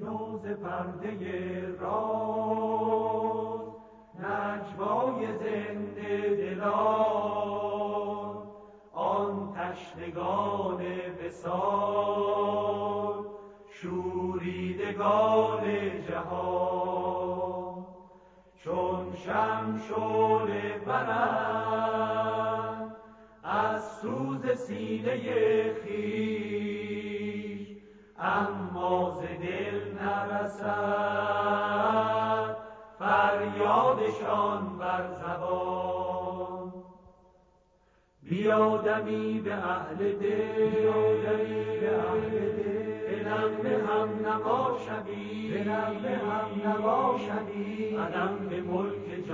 بشنو ز پرده راز نجوای زنده دلان، آن تشنگان وصال، شوریدگان جهان. چون شمع شعله برند از سوز سینه خویش، اما ز دل نرسد فریادشان بر زبان. بیا دمی به اهل دل، به نغمه هم نوا شوی، قدم به ملک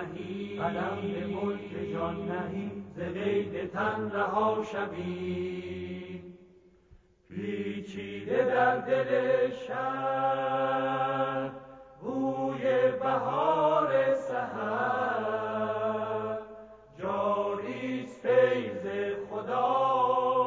جان نهی، ز قید تن رها شوی. پیچیده در دل شب بوی بهار سحر، جاریست فیض خدا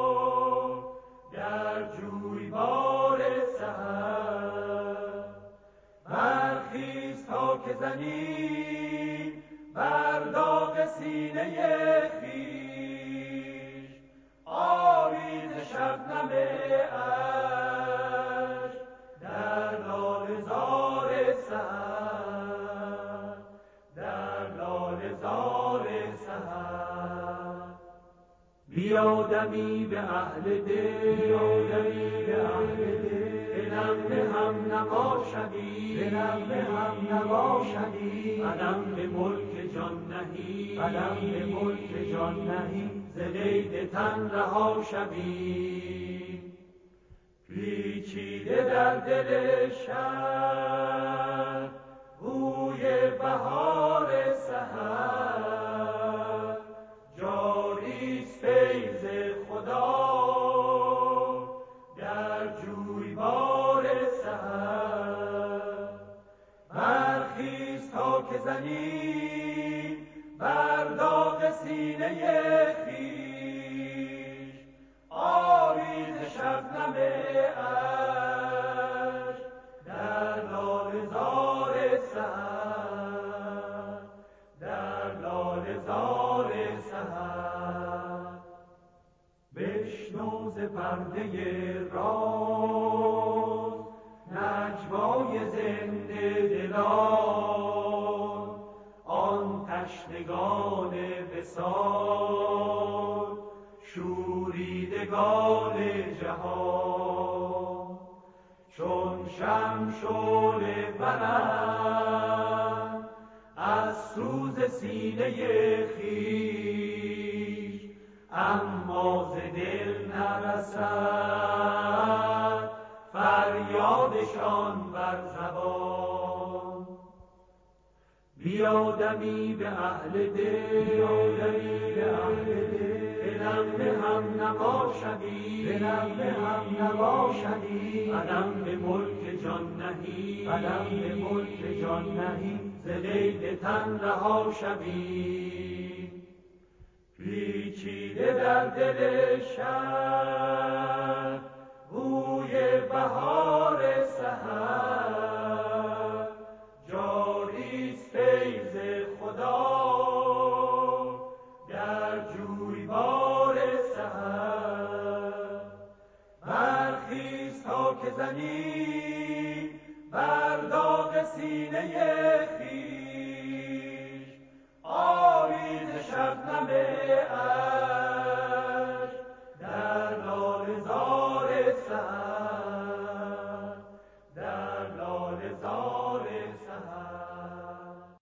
در جویبار سحر. برخیز تا که زنی بر داغ سینه خویش، آبی ز شبنم اشک در لاله زار سحر، در لاله زار سحر. بیا دمی به اهل دل، به نغمه هم نوا شوی، قدم به ملک جان نهی، ز قید تن رها شوی. پیچیده در دل شب بوی بهار سحر، جاریست فیض خدا در جویبار سحر. برخیز تا که زنی بر داغ سینه خویش، آبی ز شبنم اشک در لاله زار سحر، در لاله زار سحر. بشنو ز پرده راز نجوای زنده دلان، آن تشنگان وصال، شوریدگان جهان. چون شمع شعله برند از سوز سینه خویش، اما ز دل نرسد فریادشان بر زبان. بیا دمی به اهل دل، به نغمه هم نوا شوی، قدم به ملک جان نهی، ز قید تن رها شوی. پیچیده در دل شب بوی بهار سحر، جاریست فیض خدا در جویبار سحر. برخیز تا که زنی بر داغ سینه